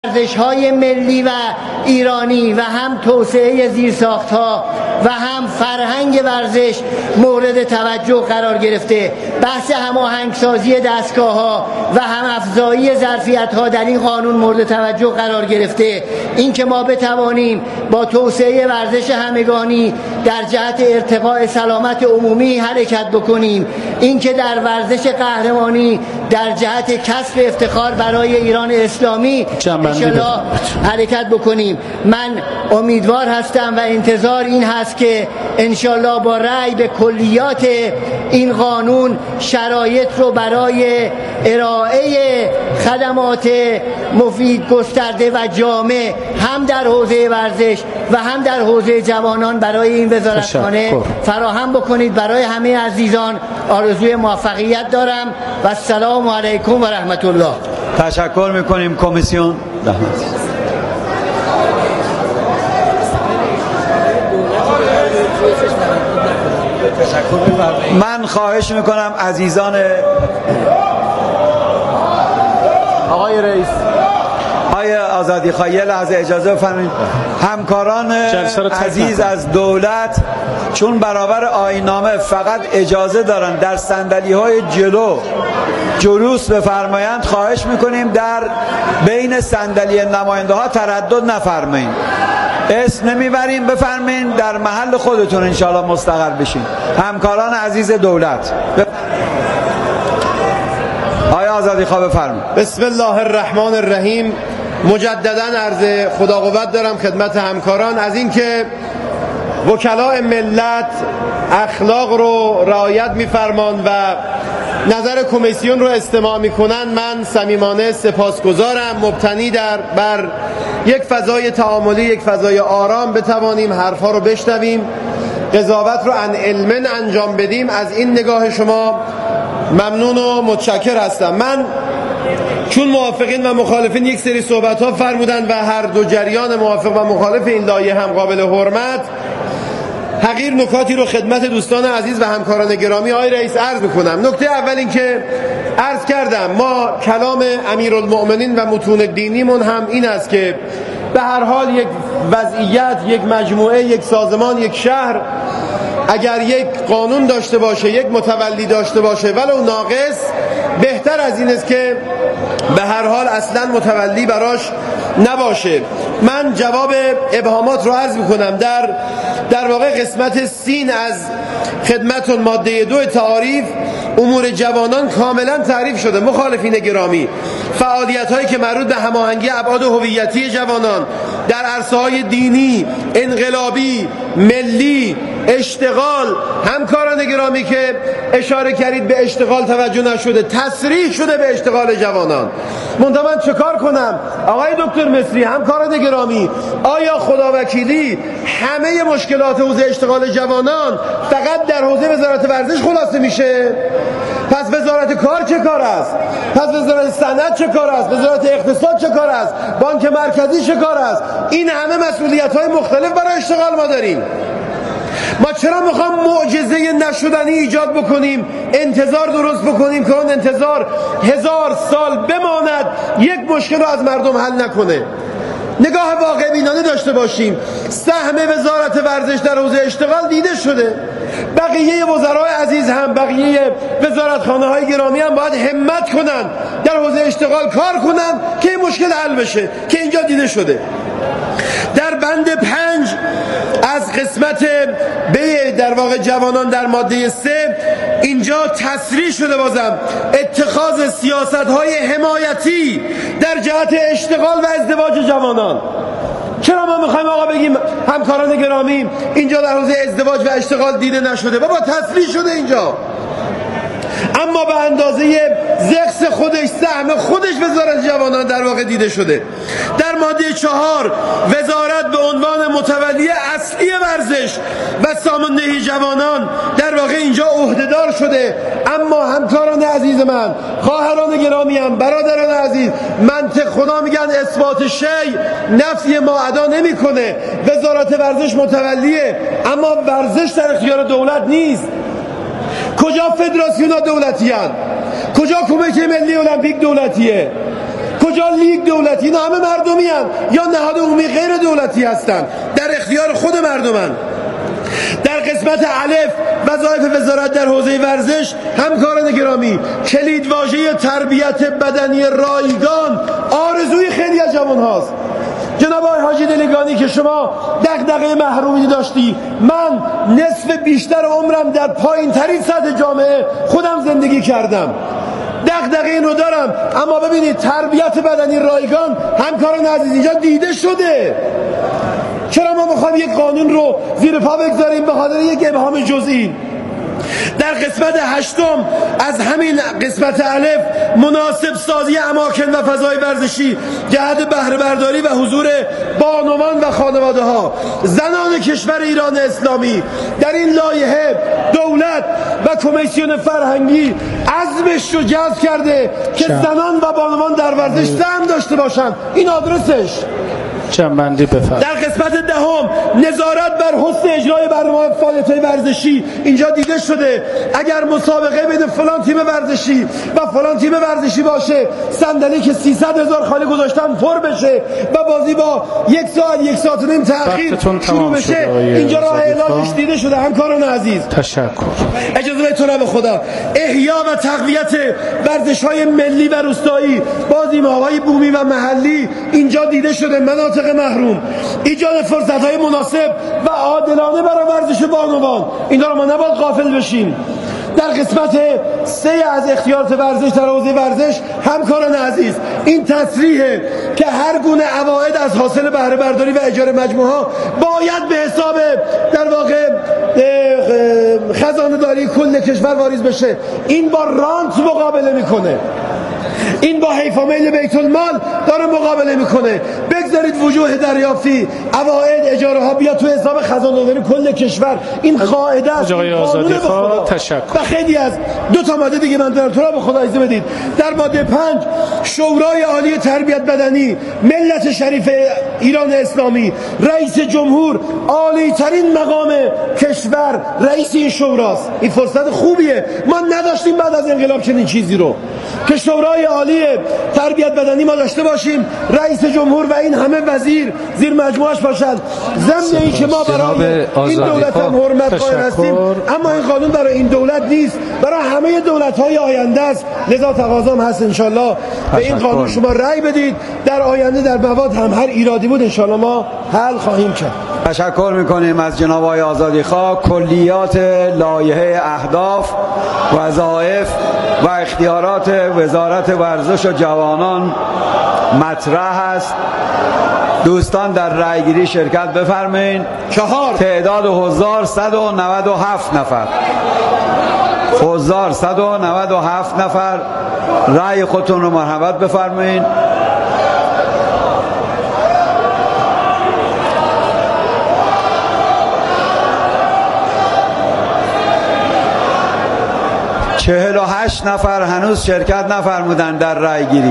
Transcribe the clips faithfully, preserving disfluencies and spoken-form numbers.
ارزش‌های ملی و ایرانی و هم توسعه زیرساخت‌ها و هم فرهنگ ورزش مورد توجه قرار گرفته. بحث هماهنگسازی دستگاه‌ها و هم افزایی ظرفیت‌ها در این قانون مورد توجه قرار گرفته. اینکه ما بتوانیم با توسعه ورزش همگانی در جهت ارتقاء سلامت عمومی حرکت بکنیم. اینکه در ورزش قهرمانی در جهت کسب افتخار برای ایران اسلامی انشالله حرکت بکنیم. من امیدوار هستم و انتظار این هست که انشالله با رأی به کلیات این قانون شرایط رو برای ارائه خدمات مفید گسترده و جامع هم در حوزه ورزش و هم در حوزه جوانان برای این وزارتخانه فراهم بکنید. برای همه عزیزان آرزوی موفقیت دارم و السلام علیکم و رحمت الله. تشکر میکنیم کمیسیون. من خواهش میکنم عزیزان آقای رئیس، آقای آزادی خواهی یه لحظه اجازه بفرمایید. همکاران عزیز از دولت چون برابر آیین‌نامه فقط اجازه دارن در صندلی‌های جلو جلوس بفرمایند، خواهش میکنیم در بین صندلی نماینده ها تردد نفرمایید. اسم نمیبریم، بفرمایید در محل خودتون انشاءالله مستقر بشین. همکاران عزیز دولت، آقای آزادی خواه بفرمایید. بسم الله الرحمن الرحیم. مجددا عرض خدا قوت دارم خدمت همکاران از اینکه وکلاء ملت اخلاق رو رعایت میفرمان و نظر کمیسیون رو استماع میکنن. من صمیمانه سپاسگزارم. مبتنی در بر یک فضای تعاملی، یک فضای آرام بتوانیم حرفا رو بشنویم، قضاوت رو عن علم انجام بدیم. از این نگاه شما ممنون و متشکر هستم. من چون موافقین و مخالفین یک سری صحبت ها فرمودن و هر دو جریان موافق و مخالف این لایحه هم قابل حرمت، حقیر نکاتی رو خدمت دوستان عزیز و همکاران گرامی آقای رئیس عرض میکنم. نکته اول این که عرض کردم ما کلام امیرالمؤمنین و متون دینیمون هم این است که به هر حال یک وضعیت، یک مجموعه، یک سازمان، یک شهر اگر یک قانون داشته باشه، یک متولی داشته باشه ولو ناقص، بهتر از این است که به هر حال اصلا متولی براش نباشه. من جواب ابهامات رو عرض میکنم. در در واقع قسمت سین از خدمتون ماده دو تعاریف امور جوانان کاملا تعریف شده. مخالفین گرامی، فعالیت هایی که مربوط به هماهنگی ابعاد هویتی جوانان در عرصه‌های دینی، انقلابی، ملی، اشتغال، همکاران گرامی که اشاره کردید به اشتغال توجه نشده، تصریح شده به اشتغال جوانان. منتها من چه کار کنم؟ آقای دکتر مصری، همکاران گرامی، آیا خداوکیلی همه مشکلات حوزه اشتغال جوانان فقط در حوزه وزارت ورزش خلاصه میشه؟ پس وزارت کار چه کار است؟ پس وزارت صنعت چه کار است؟ وزارت اقتصاد چه کار است؟ بانک مرکزی چه کار است؟ این همه مسئولیت‌های مختلف برای اشتغال ما داریم. ما چرا میخوام معجزه نشدنی ایجاد بکنیم، انتظار درست بکنیم که اون انتظار هزار سال بماند، یک مشکل رو از مردم حل نکنه؟ نگاه واقع بینانه داشته باشیم. سهم وزارت ورزش در حوزه اشتغال دیده شده. بقیه وزرای عزیز هم، بقیه وزارتخانه های گرامی هم باید همت کنن در حوزه اشتغال کار کنن که این مشکل حل بشه که اینجا دیده شده. در بند پنج از قسمت به در واقع جوانان در ماده سه اینجا تصریح شده بازم اتخاذ سیاست های حمایتی در جهت اشتغال و ازدواج جوانان. چرا ما میخوایم آقا بگیم همکاران گرامی اینجا در حوزه ازدواج و اشتغال دیده نشده؟ بابا تصریح شده اینجا، اما به اندازه زخس خودش، سهم خودش وزارت جوانان در واقع دیده شده. در ماده چهار وزارت به عنوان متولی اصلی ورزش و ساماندهی جوانان در واقع اینجا عهدهدار شده. اما همکاران عزیز من، خواهران گرامی هم، برادران عزیز، منطق خدا میگن اثبات شی نفی ما ادا نمیکنه. وزارت ورزش متولیه اما ورزش در اختیار دولت نیست. کجا فدراسیون ها دولتی هن؟ کجا کمیته ملی المپیک دولتیه؟ کجا لیگ دولتی؟ اینا همه مردمی هن. یا نهاد عمومی غیر دولتی هستن در اختیار خود مردمن. در قسمت الف وظایف وزارت در حوزه ورزش، همکاران گرامی، کلید واژه تربیت بدنی رایگان آرزوی خیلی از جوان هاست. جناب آقای حاجی دلگانی که شما دغدغه محرومی داشتی، من نصف بیشتر عمرم در پایین ترین سطح جامعه خودم زندگی کردم، دغدغه اینو دارم. اما ببینید تربیت بدنی رایگان همکاران عزیز اینجا دیده شده. چرا ما میخوایم یک قانون رو زیر پا بگذاریم به خاطر یک ابهام جزئی؟ در قسمت هشتم از همین قسمت الف مناسب سازی اماکن و فضای ورزشی جهت بهره برداری و حضور بانوان و خانواده ها زنان کشور ایران اسلامی. در این لایحه دولت و کمیسیون فرهنگی عزمش رو جذب کرده که زنان و بانوان در ورزش سهم داشته باشند. این آدرسش. جنبندی بفرمایید. در قسمت دهم نظارت بر حسن اجرای برنامه فعالیت‌های ورزشی اینجا دیده شده. اگر مسابقه بین فلان تیم ورزشی و فلان تیم ورزشی باشه، صندلی که سیصد هزار خالی گذاشتن پر بشه و بازی با یک ساعت یک ساعت و نیم تأخیر شروع بشه، اینجا راه علاجش دیده شده. همکاران عزیز تشکر. اجازه بدید تو را به خدا احیا و تقویت ورزش‌های ملی و روستایی، بازی‌های بومی و محلی اینجا دیده شده. مناطق محروم، ایجاد فرصت‌های مناسب و عادلانه برای ورزش بانوان، اینا رو ما نباید غافل بشیم. در قسمت سه از اختیارات ورزش در حوزه ورزش، همکاران عزیز، این تصریحه که هر گونه عواید از حاصل بهره برداری و اجاره مجموعه ها باید به حساب در واقع خزانه داری کل کشور واریز بشه. این با رانت مقابله میکنه، این با حیف و میل بیت المال داره مقابله میکنه. بگذارید وجوه دریافتی عواید اجاره ها بیاد تو حساب خزانه داری کل کشور. این قاعده است. آقای آزادیخواه تشکر. و خیلی از دو تا ماده دیگه من دارم، تو را به خدا اجازه بدید. در ماده پنج شورای عالی تربیت بدنی ملت شریف ایران اسلامی، رئیس جمهور عالی ترین مقام کشور رئیس این شوراست. این فرصت خوبیه، ما نداشتیم بعد از انقلاب چنین چیزی رو که شورای عالی تربیت بدنی ما داشته باشیم، رئیس جمهور و این همه وزیر زیر مجموعش باشن. ضمن این که ما برای این دولت هم حرمت قائل هستیم، اما این قانون برای این دولت نیست، برای همه دولت‌های آینده است. لذا تقاضام هست انشالله به این قانون شما رأی بدید. در آینده در مواد هم هر ایرادی بود انشالله ما حل خواهیم کرد. تشکر میکنیم از جناب آقای آزادیخواه. کلیات لایحه اهداف، وظایف و اختیارات وزارت ورزش و جوانان مطرح است. دوستان در رأیگیری شرکت بفرمایید. چهار تعداد حضار صد و نود و هفت نفر. حضار صد و نود و هفت نفر. رأی خودتون رو مرحمت بفرمایید. چهل و هشت نفر هنوز شرکت نفرمودن در رأی گیری.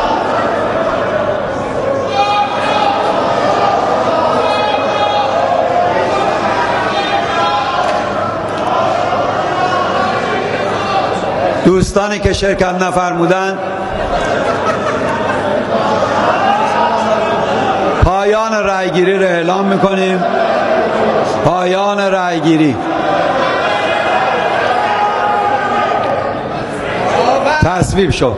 دوستانی که شرکت نفرمودن، پایان رأی گیری رو اعلام میکنیم. پایان رأی گیری. تصویب شد.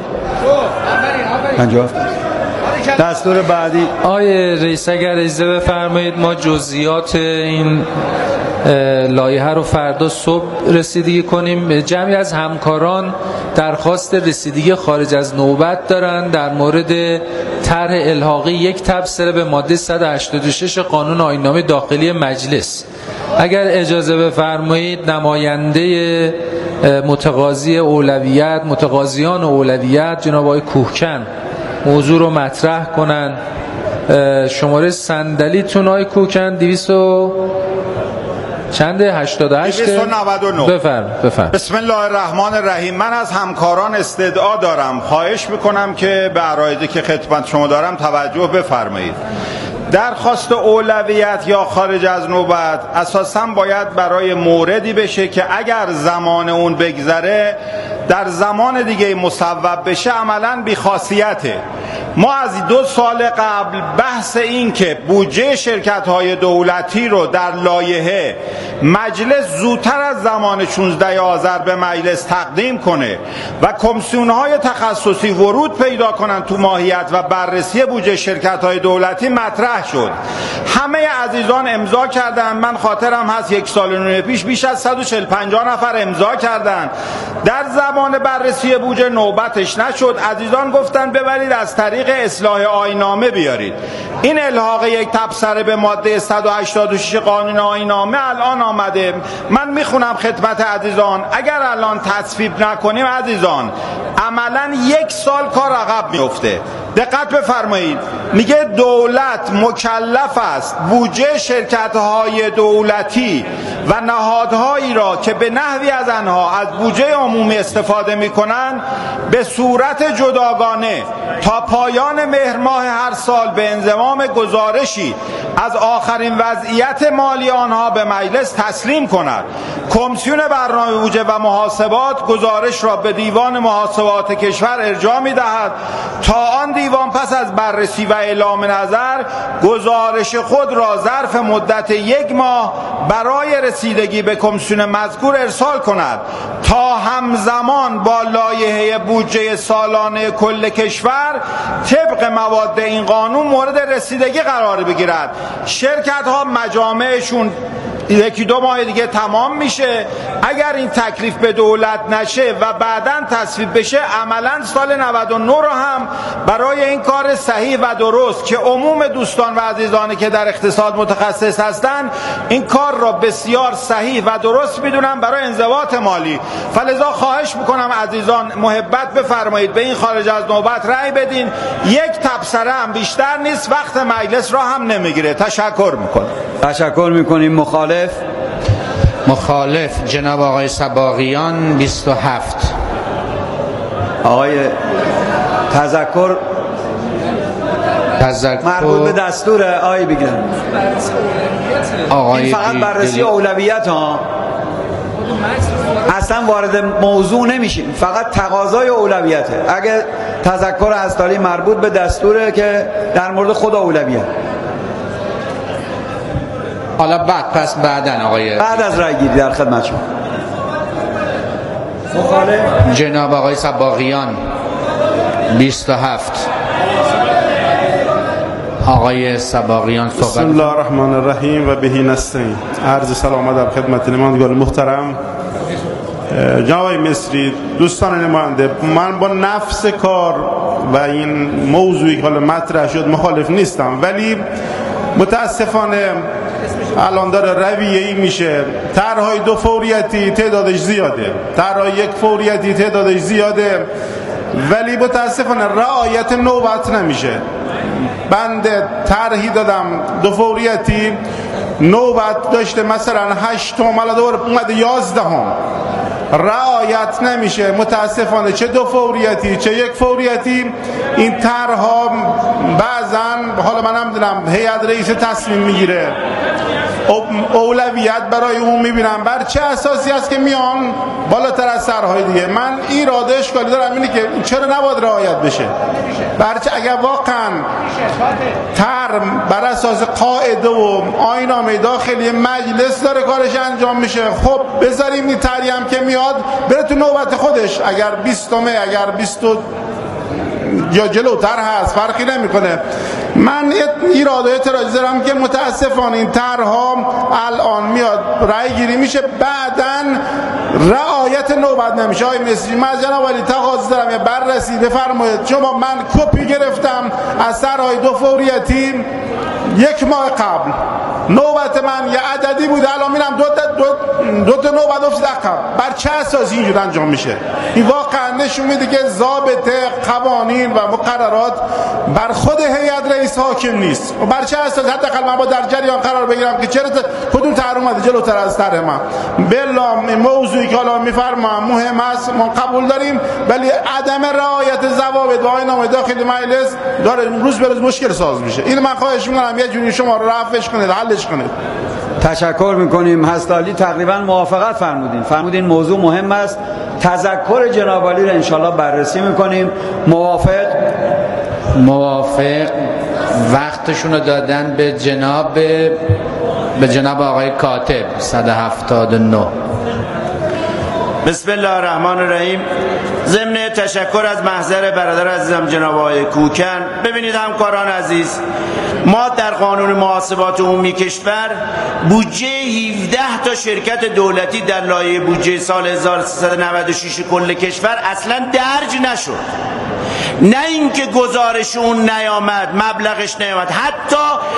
دستور بعدی. آقای رئیس اگر اجازه بفرمایید ما جزئیات این لایحه رو فردا صبح رسیدگی کنیم. جمعی از همکاران درخواست رسیدگی خارج از نوبت دارن در مورد طرح الحاقی یک تبصره به ماده صد و هشتاد و شش قانون آیین‌نامه داخلی مجلس. اگر اجازه بفرمایید نماینده متقاضی اولویت، متقاضیان اولویت جناب آقای کوهکن موضوع رو مطرح کنن. شماره صندلیتون آقای کوهکن دویست و چنده؟ هشتاد و هشت دویست و نود و نه. بفرم بفرم. بسم الله الرحمن الرحیم. من از همکاران استدعا دارم، خواهش میکنم که به عرایضی که خدمت شما دارم توجه بفرمایید. درخواست اولویت یا خارج از نوبت اساساً باید برای موردی بشه که اگر زمان اون بگذره در زمان دیگه مصوب بشه عملاً بی‌خاصیته. ما از دو سال قبل بحث این که بودجه شرکت‌های دولتی رو در لایحه مجلس زودتر از زمان شانزده آذر به مجلس تقدیم کنه و کمیسیون‌های تخصصی ورود پیدا کنن تو ماهیت و بررسی بودجه شرکت‌های دولتی مطرح شد. همه عزیزان امضا کردن. من خاطرم هست یک سال و نیم پیش بیش از صد و چهل پنجاه نفر امضا کردن. در زمان بررسی بودجه نوبتش نشد. عزیزان گفتن ببرید از طریق اصلاح آیین‌نامه بیارید. این الحاق یک تبصره به ماده صد و هشتاد و شش قانون آیین‌نامه الان آمده. من میخونم خدمت عزیزان، اگر الان تصویب نکنیم عزیزان عملا یک سال کار عقب میفته. دقت بفرمایید، میگه دولت مکلف است بودجه شرکت‌های دولتی و نهادهایی را که به نحوی از آنها از بودجه عمومی استفاده میکنند به صورت جداگانه تا پایان مهر ماه هر سال به انضمام گزارشی از آخرین وضعیت مالی آنها به مجلس تسلیم کند. کمیسیون برنامه بودجه و محاسبات گزارش را به دیوان محاسبات کشور ارجاع می‌دهد تا آن دیوان پس از بررسی و اعلام نظر گزارش خود را ظرف مدت یک ماه برای رسیدگی به کمیسیون مذکور ارسال کند تا همزمان با لایحه بودجه سالانه کل کشور طبق مواد این قانون مورد رسیدگی قرار بگیرد. شرکت ها مجامعشون یکی دو ماه دیگه تمام میشه. اگر این تکلیف به دولت نشه و بعداً تصویب بشه عملاً سال نود و نه رو هم برای این کار صحیح و درست که عموم دوستان و عزیزانی که در اقتصاد متخصص هستند این کار را بسیار صحیح و درست میدونن برای انضباط مالی. فلذا خواهش میکنم عزیزان محبت بفرمایید به این خارج از نوبت رأی بدین. یک تبصره هم بیشتر نیست، وقت مجلس را هم نمیگیره. تشکر میکنم. تشکر میکنیم. مخالف مخالف جناب آقای صباغیان بیست و هفت. آقای تذکر تذکر مربوط به دستور آقای بگیرن. این فقط بررسی اولویت ها، اصلا وارد موضوع نمیشیم، فقط تقاضای اولویته. اگه تذکر هستاری مربوط به دستوره که در مورد خود اولویت، حالا بعد پس بعدن آقای بعد از رای گیری در خدمت شما. مخالف جناب آقای صباغیان بیست و هفت. آقای صباغیان صحبت. بسم الله الرحمن الرحیم و بهی نستعین. عرض سلام در خدمت نمایندگان محترم. جناب آقای مصری، دوستان نماینده، من با نفس کار و این موضوعی که حالا مطرح شد مخالف نیستم، ولی متاسفانه الان داره رویه‌ای میشه. طرح‌های دو فوریتی تعدادش زیاده، طرح‌های یک فوریتی تعدادش زیاده، ولی متاسفانه رعایت نوبت نمیشه. بند طرحی دادم دو فوریتی، نوبت داشته مثلا هشت هم، الان دوباره اومده یازده هم، رعایت نمیشه. متاسفانه چه دو فوریتی چه یک فوریتی این طرح‌ها بعضا، حالا من نمیدونم هیئت رئیس تصمیم میگیره، اولویت برای اون میبینم بر چه اساسی است که میان بالاتر از سرهای دیگه. من ایراد اشکالی دارم اینه که چرا نباید رعایت بشه. برچه اگر واقعا تر بر اساس قاعده و آیین‌نامه داخلی مجلس داره کارش انجام میشه، خب بذاریم این طرحی هم که میاد بره تو نوبت خودش. اگر بیستمه اگر بیستو یا جلوتر هست فرقی نمیکنه. من ایراد و اعتراض دارم که متاسفانه این طرح‌ها الان میاد رأی گیری میشه، بعداً رعایت نوبت نمیشه. آقای مصری، من از جناب علی تقاضا دارم یه بررسی بفرمایید. شما من کپی گرفتم از سرهای دو فوریتی یک ماه قبل، نوبت من یه عددی بود، الان میرم دو تا دو, دو تا نوبت افتاد عقب. بر چه اساسی اینجور انجام میشه؟ این واقعا نشون میده که ضابطه قوانین و مقررات بر خود هیئت رئیس حاکم نیست. و بر چه اساس حداقل من با در جریان قرار بگیرم که چرا کدوم طرح اومده جلوتر از طرح من؟ بالله موضوعی که حالا میفرمام مهم است، ما قبول داریم، ولی عدم رعایت ضوابط و آیین‌نامه داخلی مجلس داره روز به روز مشکل ساز میشه. این من خواهش میکنم یه جوری شما رو رفعش کنید، حلش کنید. تشکر میکنیم. هستالی تقریبا موافقت فرمودین فرمودین موضوع مهم است. تذکر جناب عالی رو انشالله بررسی میکنیم. موافق؟ موافق وقتشون رو دادن به جناب به جناب آقای کاتب. صد و هفتاد و نه. بسم الله الرحمن الرحیم. ضمن تشکر از محضر برادر عزیزم جناب آقای کوکن، ببینید همکاران عزیز، ما در قانون محاسبات عمومی کشور بودجه هفده تا شرکت دولتی در لایحه بودجه سال هزار و سیصد و نود و شش کل کشور اصلا درج نشد. نه اینکه گزارش اون نیامد، مبلغش نیامد، حتی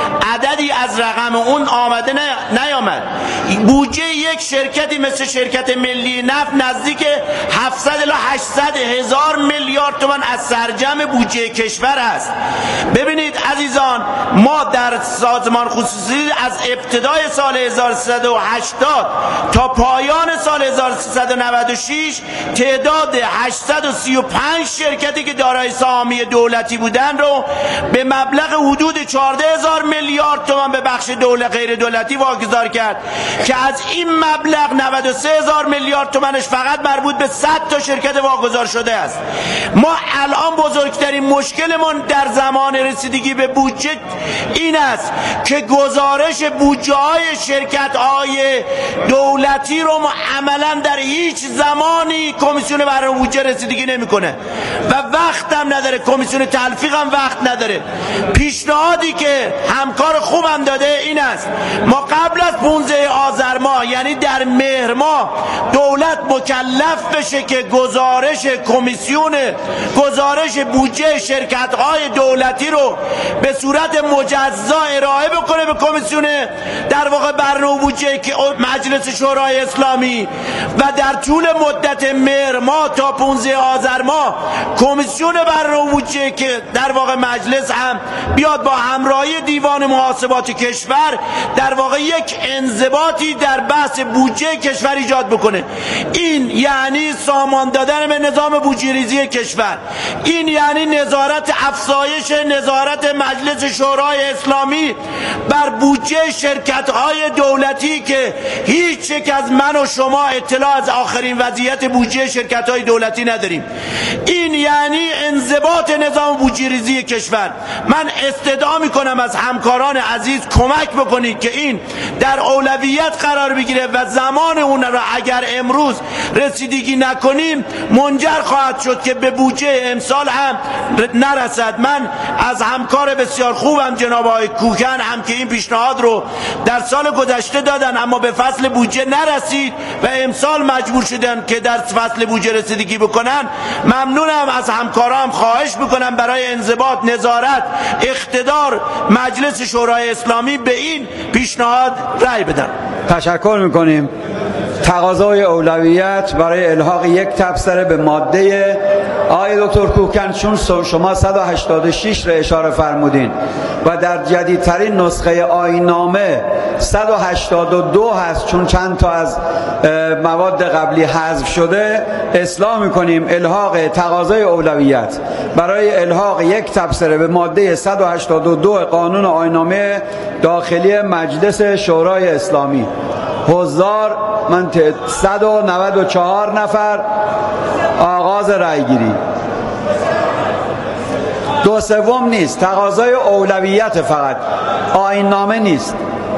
عددی از رقم اون آمده نیامد. بودجه یک شرکتی مثل شرکت ملی نفت نزدیک هفتصد الی هشتصد هزار میلیارد تومان از سرجم بودجه کشور است. ببینید عزیزان، ما در سازمان خصوصی از ابتدای سال هزار و سیصد و هشتاد تا پایان سال هزار و سیصد و نود و شش تعداد هشتصد و سی و پنج شرکتی که دارای سهامی دولتی بودن رو به مبلغ حدود چهارده هزار میلیارد تومان به بخش دولت غیر دولتی واگذار کرد که از این مبلغ نود و سه هزار میلیارد تومانش فقط مربوط به صد تا شرکت واگذار شده است. ما الان بزرگترین مشکلمون در زمان رسیدگی به بودجه این است که گزارش بودجه های شرکت های دولتی رو ما عملا در هیچ زمانی کمیسیون برنامه بودجه رسیدگی نمیکنه و وقت هم نداره، کمیسیون تلفیق هم وقت نداره. پیشنهادی که همکار خوبم داده این است ما قبل از پانزده آذر ماه، یعنی در مهر ماه، دولت مکلف بشه که گزارش کمیسیون گزارش بودجه شرکت های دولتی رو به صورت مجزا ارائه بکنه به کمیسیون در واقع برنامه بودجه که مجلس شورای اسلامی و در طول مدت مهر ماه تا پانزده آذر ماه کمیسیون برنامه بودجه که در واقع مجلس هم بیاد با همراهی دیوان محاسبات کشور در واقع یک انضباطی در بحث بودجه کشور ایجاد بکنه. این یعنی سامان دادن به نظام بودجه ریزی کشور، این یعنی نظارت، افزایش نظارت مجلس شورای اسلامی بر بودجه شرکت های دولتی که هیچ یک از من و شما اطلاع از آخرین وضعیت بودجه شرکت های دولتی نداریم. این یعنی انضباط نظام بودجه ریزی کشور. من استدعا میکنم از همکاران عزیز کمک بکنید که این در اولویت قرار بگیره و زمان اون را اگر امروز رسیدگی نکنیم منجر خواهد شد که به بودجه امسال هم نرسد. من از همکار بسیار خوبم جناب آقای کوکن هم که این پیشنهاد رو در سال گذشته دادن اما به فصل بودجه نرسید و امسال مجبور شدن که در فصل بودجه رسیدگی بکنن، ممنونم از همکارام. خواهش میکنم برای انضباط، نظارت، اقتدار مجلس شورای اسلامی به این پیشنهاد رأی بدن. تشکر میکنیم. تقاضای اولویت برای الحاق یک تبصره به ماده آقای دکتر کوکن، چون شما صد و هشتاد و شش را اشاره فرمودین و در جدیدترین نسخه آیین‌نامه صد و هشتاد و دو هست، چون چند تا از مواد قبلی حذف شده، اصلاح میکنیم الحاق تقاضای اولویت برای الحاق یک تبصره به ماده صد و هشتاد و دو قانون آیین‌نامه داخلی مجلس شورای اسلامی. حضار من صد و نود و چهار نفر. آغاز رأیگیری. دو سوم نیست، تقاضای اولویت فقط، آیین نامه نیست.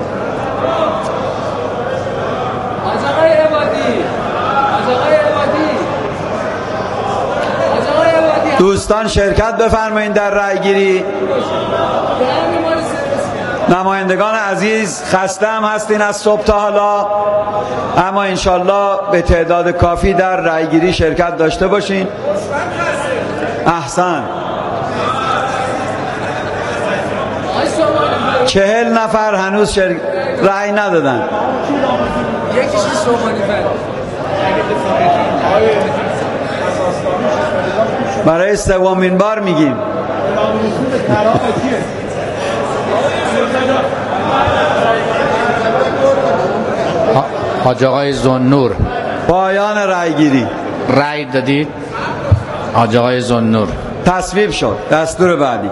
دوستان شرکت بفرمایید در رأیگیری. نمایندگان عزیز خسته هم هستین از صبح تا حالا، اما انشالله به تعداد کافی در رأیگیری شرکت داشته باشین. احسن. چهل نفر هنوز شرک... رأی ندادن. برای سومین بار میگیم. حاج آقای زنور، پایان رأیگیری. رأی دادید؟ حاج آقای زنور تصویب شد. دستور بعدی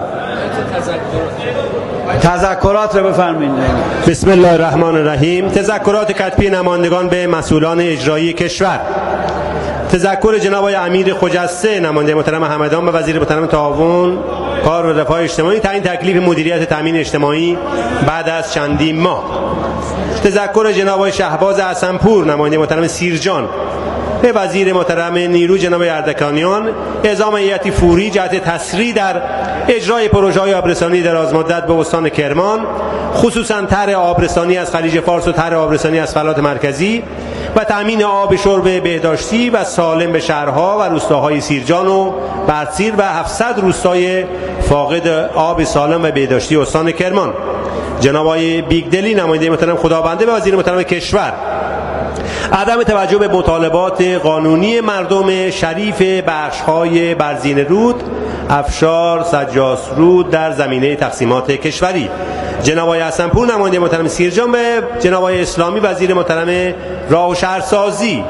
تذکرات رو بفرمایید. بسم الله الرحمن الرحیم. تذکرات کتبی نمایندگان به مسئولان اجرایی کشور. تذکر جناب آقای امیر خجسته نماینده محترم همدان به وزیر محترم تعاون کار و رفاه اجتماعی تعیین تکلیف مدیریت تامین اجتماعی بعد از چندین ماه. تذکر جناب آقای شهباز حسنپور نماینده محترم سیرجان به وزیر محترم نیرو جناب اردکانیان اعزام هیئتی فوری جهت تسریع در اجرای پروژه‌های آبرسانی درازمدت به استان کرمان، خصوصا طرح آبرسانی از خلیج فارس و طرح آبرسانی از فلات مرکزی و تامین آب شرب بهداشتی و سالم به شهرها و روستاهای سیرجان و برسیر و هفتصد روستای فاقد آب سالم و بهداشتی استان کرمان. جناب آقای بیگدلی نماینده محترم خدابنده به وزیر محترم کشور عدم توجه به مطالبات قانونی مردم شریف بخش‌های برزین رود، افشار، سجاس رود در زمینه تقسیمات کشوری. جناب آقای حسنپور نماینده محترم سیرجان به جناب آقای اسلامی وزیر محترم راه و شهرسازی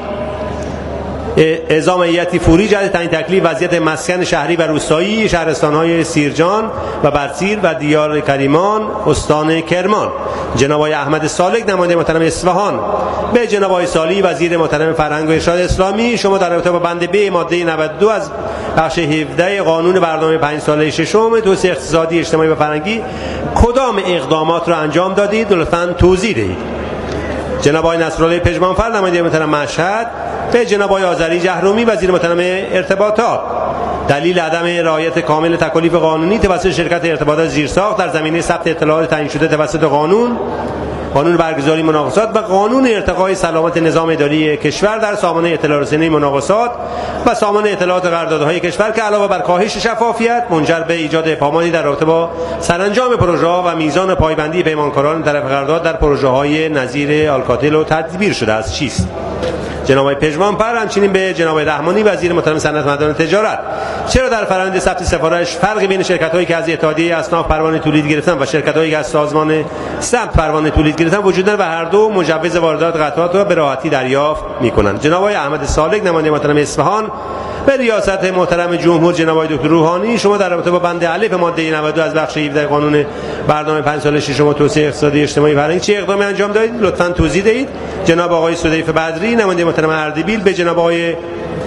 اعزام هیئتی فوری جهت تعیین تکلیف وضعیت مسکن شهری و روستایی شهرستان‌های سیرجان و برسیر و دیار کریمان استان کرمان. جناب آقای احمد سالک نماینده محترم اصفهان به جناب آقای صالحی وزیر محترم فرهنگ و ارشاد اسلامی شما در رابطه با بند ب ماده نود و دو از بخش هفده قانون برنامه پنج ساله ششم توسعه اقتصادی اجتماعی و فرهنگی کدام اقدامات را انجام دادید لطفاً توضیح دهید. جناب آقای نصرالله پژمانفر نماینده محترم مشهد به جناب آقای آذری جهرومی وزیر محترم ارتباطات دلیل عدم رعایت کامل تکالیف قانونی توسط شرکت ارتباطات زیرساخت در زمینه ثبت اطلاعات تعیین شده توسط قانون قانون برگزاری مناقصات و قانون ارتقای سلامت نظام اداری کشور در سامانه اطلاع رسانی مناقصات و سامانه اطلاعات قراردادهای کشور که علاوه بر کاهش شفافیت منجر به ایجاد ابهاماتی در رابطه با سرانجام پروژه‌ها و میزان پایبندی پیمانکاران طرف قرارداد در پروژه‌های نظیر آلکاتل و تدبیر شده است چیست؟ جناب آقای پژمانفر همچنین به جناب آقای رحمانی وزیر محترم صنعت معدن تجارت چرا در فرآیند ثبت سفارش فرقی بین شرکت‌هایی که از اتحادیه اصناف پروانه تولید گرفتن و شرکت‌هایی که از سازمان ثبت پروانه تولید گرفتن وجود ندارد و هر دو مجوز واردات قطعات را به راحتی دریافت می‌کنند. جناب آقای احمد سالک نماینده محترم اصفهان به ریاست محترم جمهور جناب آقای دکتر روحانی شما در رابطه با بند الف ماده نود و دو از بخش هفده قانون برنامه پنج ساله ششم توسعه اقتصادی اجتماعی فرهنگی چه اقدامی انجام دادید لطفاً توضیح دهید. جناب آقای سدیف بدری نماینده محترم اردبیل به جناب آقای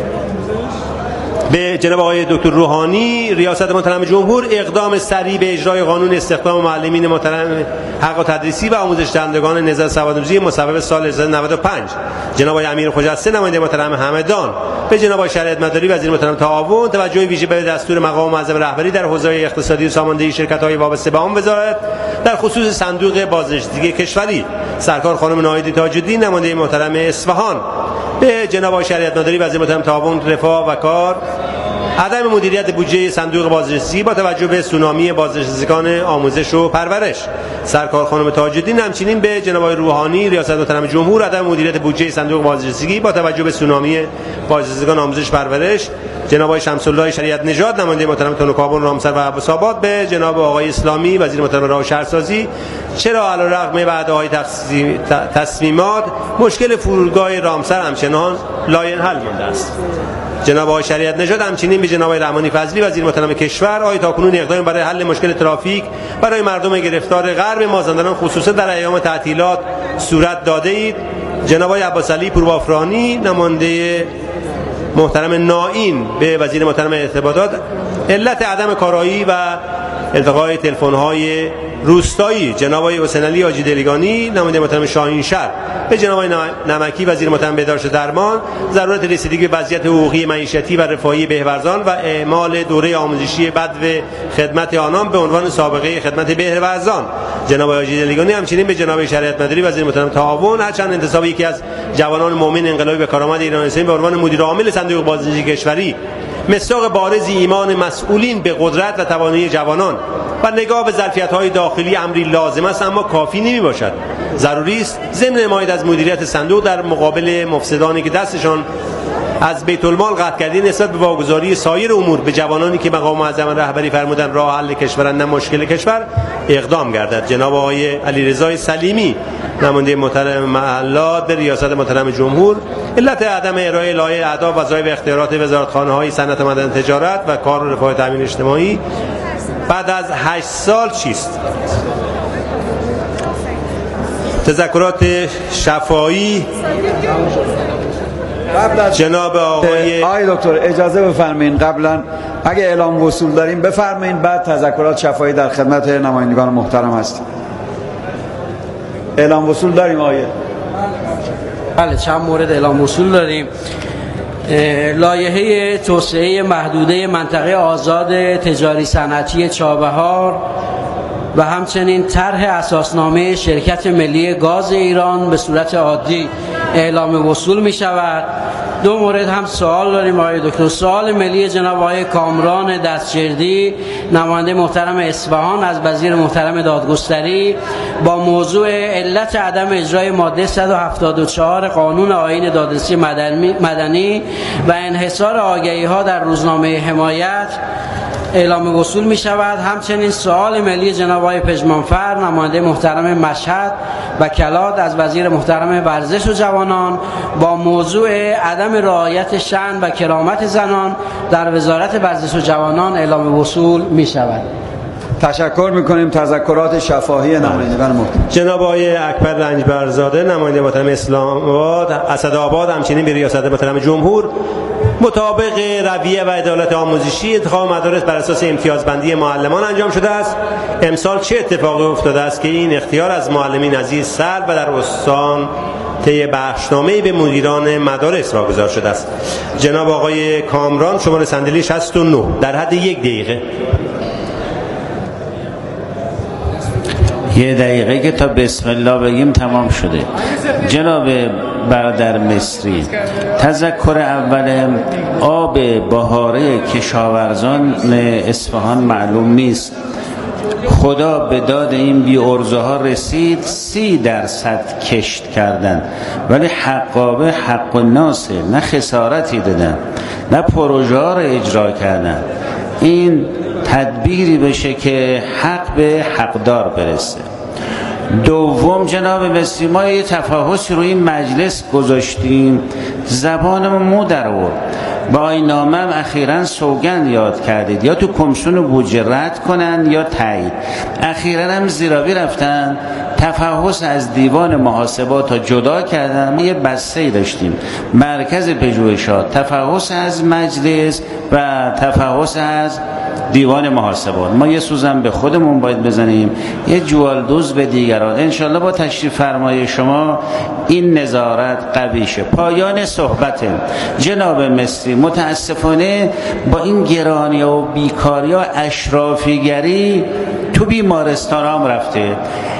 به جناب آقای دکتر روحانی ریاست محترم جمهور اقدام سریع به اجرای قانون استخدام معلمین محترم حق تدریسی و آموزش دهندگان نظام سوادآموزی مصوب سال هزار و نود و پنج. جناب آقای امیر خجسته نماینده محترم همدان به جناب آقای شریعت مداری وزیر محترم تعاون توجه ویژه به دستور مقام معظم رهبری در حوزه اقتصادی و ساماندهی شرکت‌های وابسته به آن وزارت در خصوص صندوق بازنشستگی کشوری. سرکار خانم ناهیدی تاج‌الدین نماینده محترم اصفهان به جناب آقای شریعت مداری وزیر محترم تعاون رفاه و کار عدم مدیریت بودجه صندوق بازنشستگی با توجه به سونامی بازنشستگان آموزش و پرورش. سرکار خانم تاج‌الدین همچنین به جناب آقای روحانی ریاست محترم جمهور عدم مدیریت بودجه صندوق بازنشستگی با توجه به سونامی بازنشستگان آموزش و پرورش. جناب آقای شمس الله شریعت نژاد نماینده محترم تنوکابون رامسر و عباس‌آباد به جناب آقای اسلامی وزیر محترم راه و شهرسازی چرا علیرغم وعده‌های تصمیمات مشکل فرودگاه رامسر همچنان لاینحل مانده است. جناب آقای شریعت نژاد همچنین به جناب آقای رحمانی فضلی وزیر محترم کشور آیا تاکنون اقدامی برای حل مشکل ترافیک برای مردم گرفتار غرب مازندران خصوصا در ایام تعطیلات صورت داده اید؟ جناب آقای عباس علی پوربافرانی نماینده محترم نائین به وزیر محترم ارتباطات علت عدم کارایی و التقای تلفن‌های روستایی. جناب آقای حسین علی حاجی دلیگانی نماینده محترم شاهین شهر به جناب آقای نمکی وزیر محترم بهداشت درمان ضرورت رسیدگی به وضعیت حقوقی معیشتی و رفاهی بهورزان و اعمال دوره آموزشی بدو خدمت آنان به عنوان سابقه خدمت بهورزان. جناب آقای حاجی دلیگانی همچنین به جناب شریعت مداری وزیر محترم تعاون هرچند انتصاب یکی از جوانان مؤمن انقلابی به کارآمد ایران اسلامی به عنوان مدیر عامل صندوق بازنشستگی کشوری مصداق بارز ایمان مسئولین به قدرت و توانایی جوانان و نگاه به ظرفیت‌های داخلی امری لازم است اما کافی نمی‌باشد. ضروری است ضمن حمایت از مدیریت صندوق در مقابل مفسدانی که دستشان از بیت المال قطع کردن نسبت به واگذاری سایر امور به جوانانی که مقام معظم رهبری فرمودن راه حل کشورند نه مشکل کشور اقدام گردد. جناب آقای علیرضا سلیمی نماینده محترم محلات به ریاست محترم جمهور علت عدم ارائه لایحه اهداف وظایف و اختیارات وزارتخانه‌های صنعت معدن تجارت و کار و رفاه تامین اجتماعی بعد از هشت سال چیست؟ تذکرات شفاهی جناب آقای آقای دکتر اجازه بفرمایید قبلا اگه اعلام وصول داریم بفرمایید، بعد تذکرات شفاهی در خدمت نمایندگان محترم هستیم. اعلام وصول داریم آقای؟ بله چند مورد اعلام وصول داریم. لایحه توسعه محدوده منطقه آزاد تجاری صنعتی چابهار و همچنین طرح اساسنامه شرکت ملی گاز ایران به صورت عادی اعلام وصول می شود. دو مورد هم سوال داریم آقای دکتر. سوال ملی جناب آقای کامران دستجردی نماینده محترم اصفهان از وزیر محترم دادگستری با موضوع علت عدم اجرای ماده صد و هفتاد و چهار قانون آیین دادرسی مدنی و انحصار آگهی ها در روزنامه حمایت اعلام وصول می شود. همچنین سوال ملی جناب آقای پژمانفر نماینده محترم مشهد و کلات از وزیر محترم ورزش و جوانان با موضوع عدم رعایت شأن و کرامت زنان در وزارت ورزش و جوانان اعلام وصول می شود. تشکر میکنیم. تذکرات شفاهی نمایندگان محترم. جناب آقای اکبر رنجبرزاده نماینده محترم اسلام آباد اسدآباد همچنین به ریاست محترم جمهور مطابق رویه و عدالت آموزشی انتخاب مدارس بر اساس امتیازبندی معلمان انجام شده است. امسال چه اتفاقی افتاده است که این اختیار از معلمین عزیز سلب و در استان طی بخشنامه‌ای به مدیران مدارس واگذار شده است؟ جناب آقای کامران شماره صندلی شصت و نه در حد یک دقیقه. یه دقیقه که تا بسم الله بگیم تمام شده. جناب برادر مصری، تذکر اول آب بهاره کشاورزان اصفهان معلوم نیست. خدا به داد این بی ارزه ها رسید، سی درصد کشت کردن ولی حقابه حق و ناسه، نه خسارتی دادن نه پروژه ها رو اجرا کردن. این تدبیری بشه که حق به حقدار برسه. دوم جناب مصری، ما یه تفاحصی روی این مجلس گذاشتیم، زبانمون مو در آورد. با آیین‌نامه هم اخیراً سوگند یاد کردید، یا تو کمیسیون بودجه رد کنن یا تایید. اخیراً هم زیرابی رفتن تفحص از دیوان محاسبات تا جدا کردن. ما یه بسته داشتیم، مرکز پژوهشات، تفحص از مجلس و تفحص از دیوان محاسبات. ما یه سوزن به خودمون باید بزنیم، یه جوالدوز به دیگران. انشالله با تشریف فرمای شما این نظارت قوی شه. پایان صحبت جناب مصری، متاسفانه با این گرانی و بیکاری و اشرافیگری تو بیمارستان هم رفته.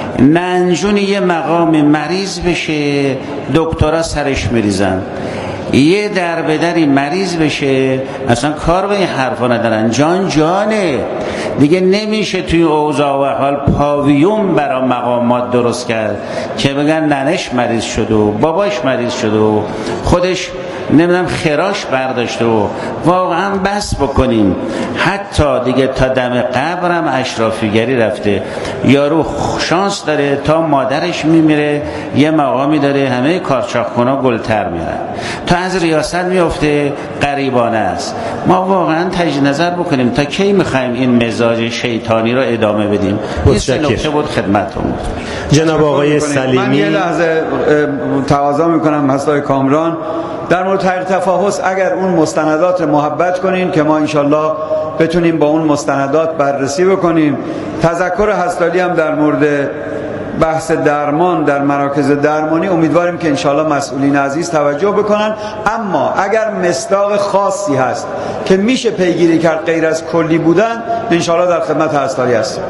ننجون یه مقام مریض بشه دکترها سرش میریزن، یه در به دری مریض بشه اصلا کار به این حرفا ندارن. جان جانه دیگه، نمیشه توی اوضاع و حال پاویون برا مقامات درست کرد که بگن ننش مریض شده و باباش مریض شده و خودش نمیدونم خراش برداشته و واقعا بس بکنیم. حتی دیگه تا دم قبرم اشرافیگری رفته. یارو شانس داره تا مادرش میمیره یه مقامی داره، همه کارچاخونا گلتر میرن، تا از ریاست میفته غریبانه است. ما واقعا تجدید نظر بکنیم تا کی میخوایم این مزاج شیطانی رو ادامه بدیم. این سه نکته بود خدمتتون. جناب آقای سلیمی، من یه لحظه تقاضا میکنم حضرت کامران در مورد تغییر تفاحص اگر اون مستندات محبت کنین که ما انشالله بتونیم با اون مستندات بررسی بکنیم. تذکر هستالی هم در مورد بحث درمان در مراکز درمانی امیدواریم که انشالله مسئولین عزیز توجه بکنن. اما اگر مصداق خاصی هست که میشه پیگیری کرد غیر از کلی بودن، انشالله در خدمت هستالی هستیم.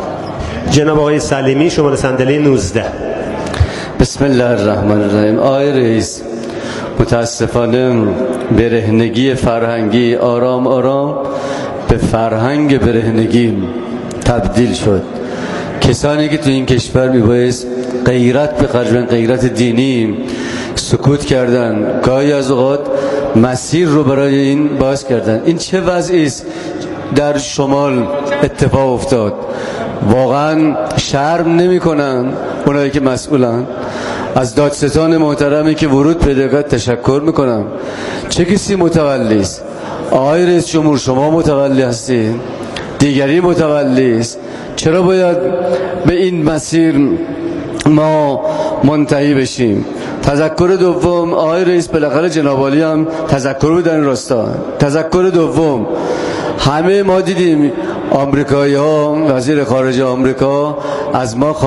جناب آقای سلیمی شماره صندلی نوزده. بسم الله الرحمن الرحیم. آقای رئیس، متاسفانه برهنگی فرهنگی آرام آرام به فرهنگ برهنگی تبدیل شد. کسانی که تو این کشور میبایست غیرت به خرج غیرت دینی سکوت کردن، گاهی از اوقات مسیر رو برای این باز کردن. این چه وضعی است در شمال اتفاق افتاد؟ واقعا شرم نمی کنن اونایی که مسئولن؟ از دادستان محترمی که ورود پیدا کرد تشکر میکنم. چه کسی متولی است؟ آقای رئیس جمهور شما متولی هستید، دیگری متولی است. چرا باید به این مسیر ما منتهی بشیم؟ تذکر دوم، آقای رئیس بالاخره جناب عالی هم تذکر بود در این راستا. تذکر دوم، همه ما دیدیم آمریکایی ها، وزیر خارجه آمریکا از ما